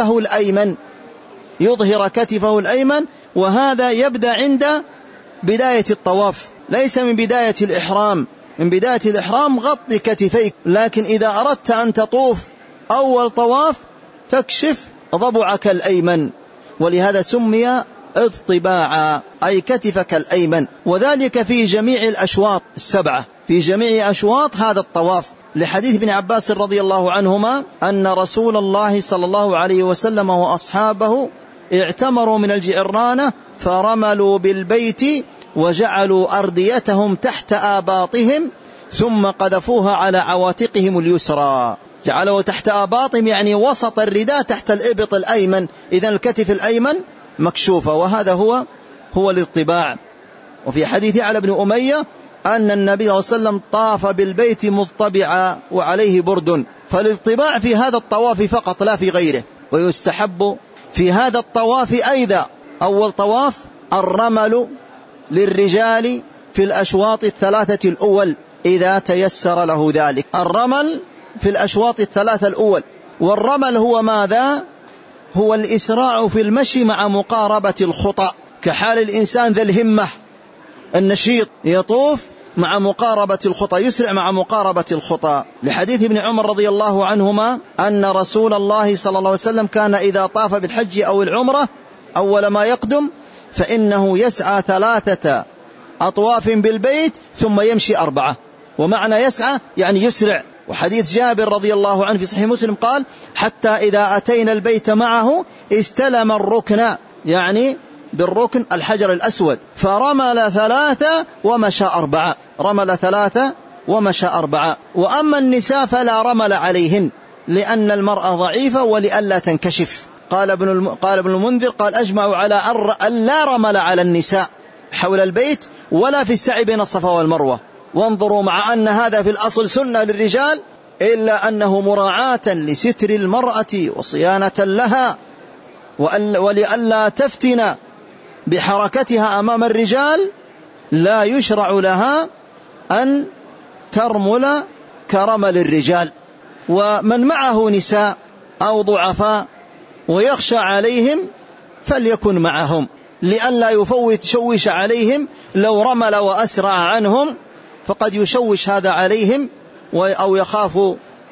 كتفه الأيمن، وهذا يبدأ عند بداية الطواف، ليس من بداية الإحرام. من بداية الإحرام غط كتفيك، لكن إذا أردت أن تطوف أول طواف تكشف ضبعك الأيمن، ولهذا سمي اطباعا أي كتفك الأيمن. وذلك في جميع الأشواط السبعة، في جميع أشواط هذا الطواف، لحديث ابن عباس رضي الله عنهما أن رسول الله صلى الله عليه وسلم وأصحابه اعتمروا من الجعرانة فرملوا بالبيت وجعلوا أرديتهم تحت آباطهم ثم قذفوها على عواتقهم اليسرى. جعلوا تحت آباطهم يعني وسط الرداء تحت الإبط الأيمن، إذن الكتف الأيمن مكشوفة، وهذا هو الاطباع. وفي حديث على ابن أمية أن النبي صلى الله عليه وسلم طاف بالبيت مضطبعا وعليه برد. فالاطباع في هذا الطواف فقط لا في غيره. ويستحب في هذا الطواف أيضا أول طواف الرمل للرجال في الأشواط الثلاثة الأول إذا تيسر له ذلك. الرمل في الأشواط الثلاثة الأول. والرمل هو ماذا؟ هو الإسراع في المشي مع مقاربة الخطى، كحال الإنسان ذا الهمة النشيط يطوف مع مقاربة الخطى، يسرع مع مقاربة الخطى، لحديث ابن عمر رضي الله عنهما أن رسول الله صلى الله عليه وسلم كان إذا طاف بالحج أو العمرة أول ما يقدم فإنه يسعى 3 أطواف بالبيت ثم يمشي 4. ومعنى يسعى يعني يسرع. وحديث جابر رضي الله عنه في صحيح مسلم قال حتى إذا أتينا البيت معه استلم الركن، يعني بالركن الحجر الأسود، فرمل 3 ومشى 4. رمل 3 ومشى 4. وأما النساء فلا رمل عليهن لأن المرأة ضعيفة ولئلا تنكشف. قال ابن المنذر قال أجمعوا على أن لا رمل على النساء حول البيت ولا في السعي بين الصفا والمروة. وانظروا مع أن هذا في الأصل سنة للرجال، إلا أنه مراعاة لستر المرأة وصيانة لها ولئلا تفتن بحركتها أمام الرجال لا يشرع لها أن ترمل كرمل الرجال. ومن معه نساء أو ضعفاء ويخشى عليهم فليكن معهم لئلا يشوش عليهم، لو رمل وأسرع عنهم فقد يشوش هذا عليهم أو يخاف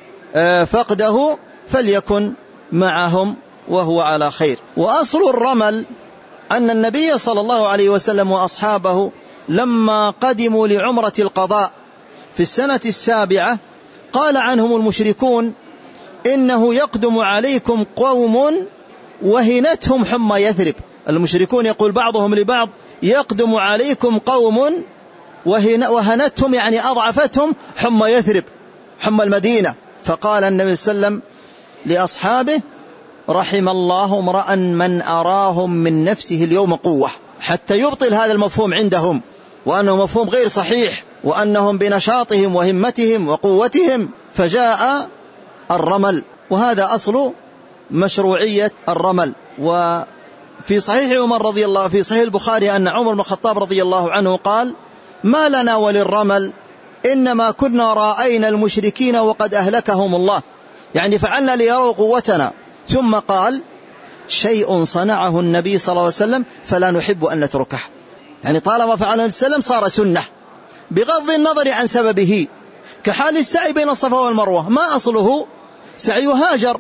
فقده، فليكن معهم وهو على خير. وأصل الرمل أن النبي صلى الله عليه وسلم وأصحابه لما قدموا لعمرة القضاء في السنة 7 قال عنهم المشركون إنه يقدم عليكم قوم وهنتهم حمى يثرب. المشركون يقول بعضهم لبعض يقدم عليكم قوم وهنتهم يعني أضعفتهم حمى يثرب، حمى المدينة. فقال النبي صلى الله عليه وسلم لأصحابه رحم الله امرأ من أراهم من نفسه اليوم قوة، حتى يبطل هذا المفهوم عندهم وأنه مفهوم غير صحيح، وأنهم بنشاطهم وهمتهم وقوتهم فجاء الرمل. وهذا أصل مشروعية الرمل. وفي صحيح عمر رضي الله في صحيح البخاري أن عمر بن الخطاب رضي الله عنه قال ما لنا وللرمل إنما كنا رأينا المشركين وقد أهلكهم الله، يعني فعلنا ليروا قوتنا. ثم قال شيء صنعه النبي صلى الله عليه وسلم فلا نحب أن نتركه، يعني طالما فعله النبي صلى الله عليه وسلم صار سنة بغض النظر عن سببه، كحال السعي بين الصفا والمروة ما أصله سعي هاجر،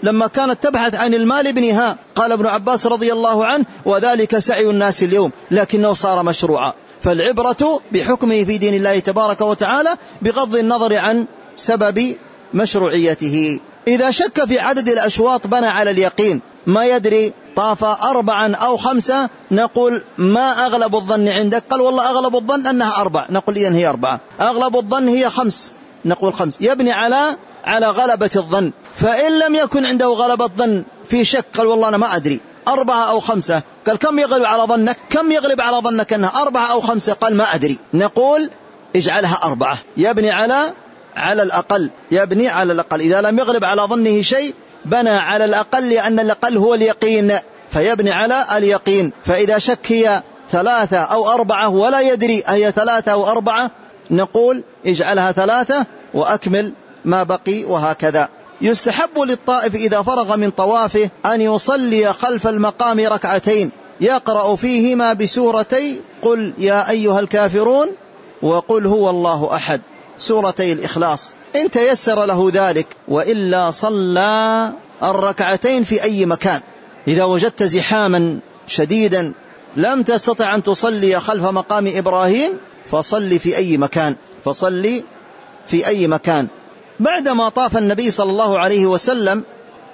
لما كانت تبحث عن المال ابنها. قال ابن عباس رضي الله عنه: وذلك سعي الناس اليوم لكنه صار مشروعا. فالعبرة بحكمه في دين الله تبارك وتعالى بغض النظر عن سبب مشروعيته. إذا شك في عدد الأشواط بنى على اليقين، ما يدري طاف 4 أو 5، نقول: ما أغلب الظن عندك؟ قال: والله أغلب الظن أنها 4. نقول: إذن هي 4. أغلب الظن هي 5. نقول: 5. يبني على غلبة الظن. فإن لم يكن عنده غلبة ظن في شك، قال: والله أنا ما أدري 4 أو 5. قال: كم يغلب على ظنك؟ كم يغلب على ظنك أنها 4 أو 5؟ قال: ما أدري. نقول: اجعلها 4. يبني على الأقل. يبني على الأقل. إذا لم يغلب على ظنه شيء بنى على الأقل، لأن الأقل هو اليقين، فيبني على اليقين. فإذا شك هي 3 أو 4 ولا يدري هي 3 أو 4، نقول: اجعلها 3 وأكمل ما بقي. وهكذا يستحب للطائف إذا فرغ من طوافه أن يصلي خلف المقام 2 ركعتين يقرأ فيهما بسورتي قل يا أيها الكافرون وقل هو الله أحد، سورتي الإخلاص، إن تيسر له ذلك، وإلا صلى 2 ركعتين في أي مكان. إذا وجدت زحاما شديدا لم تستطع أن تصلي خلف مقام إبراهيم فصلي في أي مكان. بعدما طاف النبي صلى الله عليه وسلم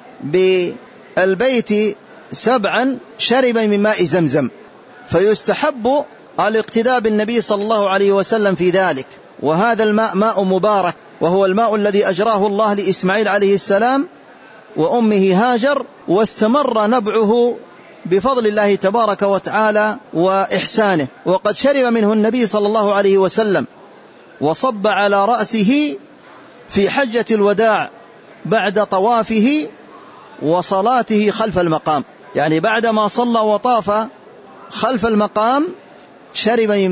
بالبيت 7 شرب من ماء زمزم، فيستحب الاقتداء بالنبي صلى الله عليه وسلم في ذلك. وهذا الماء ماء مبارك، وهو الماء الذي أجراه الله لإسماعيل عليه السلام وأمه هاجر، واستمر نبعه بفضل الله تبارك وتعالى وإحسانه. وقد شرب منه النبي صلى الله عليه وسلم وصب على رأسه في حجة الوداع بعد طوافه وصلاته خلف المقام، يعني بعدما صلى وطاف خلف المقام شرب من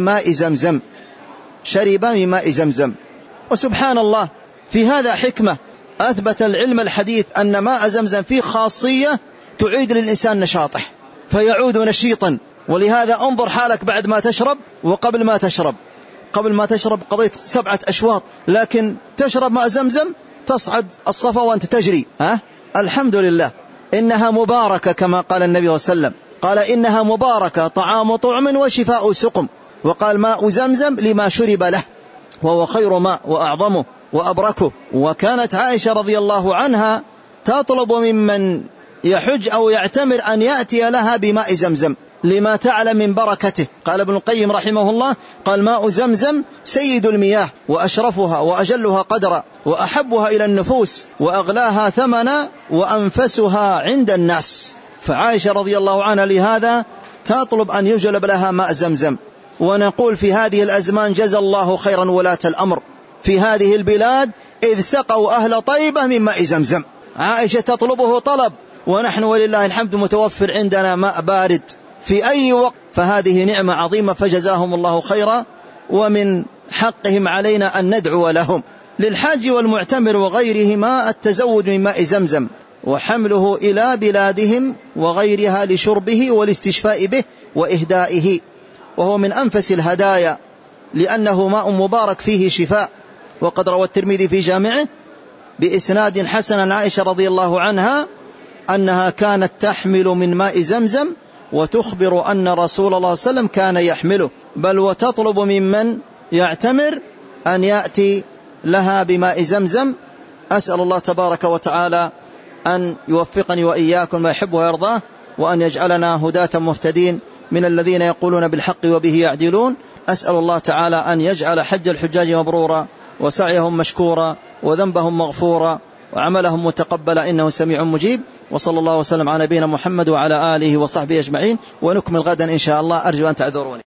ماء زمزم. وسبحان الله، في هذا حكمة. أثبت العلم الحديث أن ماء زمزم فيه خاصية تعيد للإنسان نشاطه فيعود نشيطا. ولهذا انظر حالك بعد ما تشرب وقبل ما تشرب. قبل ما تشرب قضيت 7 أشواط، لكن تشرب ماء زمزم تصعد الصفا وأنت تجري. الحمد لله، إنها مباركة كما قال النبي صلى الله عليه وسلم، قال: إنها مباركة طعام طعم وشفاء سقم. وقال: ماء زمزم لما شرب له، وهو خير ماء وأعظمه وأبركه. وكانت عائشة رضي الله عنها تطلب ممن يحج أو يعتمر أن يأتي لها بماء زمزم لما تعلم من بركته. قال ابن القيم رحمه الله: قال: ماء زمزم سيد المياه وأشرفها وأجلها قدرا وأحبها إلى النفوس وأغلاها ثمنا وأنفسها عند الناس. فعائشة رضي الله عنها لهذا تطلب أن يجلب لها ماء زمزم. ونقول في هذه الأزمان جزى الله خيرا ولاة الأمر في هذه البلاد إذ سقوا أهل طيبة من ماء زمزم. عائشة تطلبه طلب، ونحن ولله الحمد متوفر عندنا ماء بارد في أي وقت، فهذه نعمة عظيمة، فجزاهم الله خيرا، ومن حقهم علينا أن ندعو لهم. للحاج والمعتمر وغيرهما التزود من ماء زمزم وحمله إلى بلادهم وغيرها لشربه والاستشفاء به وإهدائه، وهو من أنفس الهدايا لأنه ماء مبارك فيه شفاء. وقد روى الترمذي في جامعه بإسناد حسن عن عائشة رضي الله عنها أنها كانت تحمل من ماء زمزم وتخبر أن رسول الله صلى الله عليه وسلم كان يحمله، بل وتطلب ممن يعتمر أن يأتي لها بماء زمزم. أسأل الله تبارك وتعالى أن يوفقني وإياكم ما يحب ويرضاه، وأن يجعلنا هداة مهتدين من الذين يقولون بالحق وبه يعدلون. أسأل الله تعالى أن يجعل حج الحجاج مبرورا وسعيهم مشكورا وذنبهم مغفورا وعملهم متقبلا، إنه سميع مجيب. وصلى الله وسلم على نبينا محمد وعلى آله وصحبه أجمعين، ونكمل غدا إن شاء الله. أرجو أن تعذروني.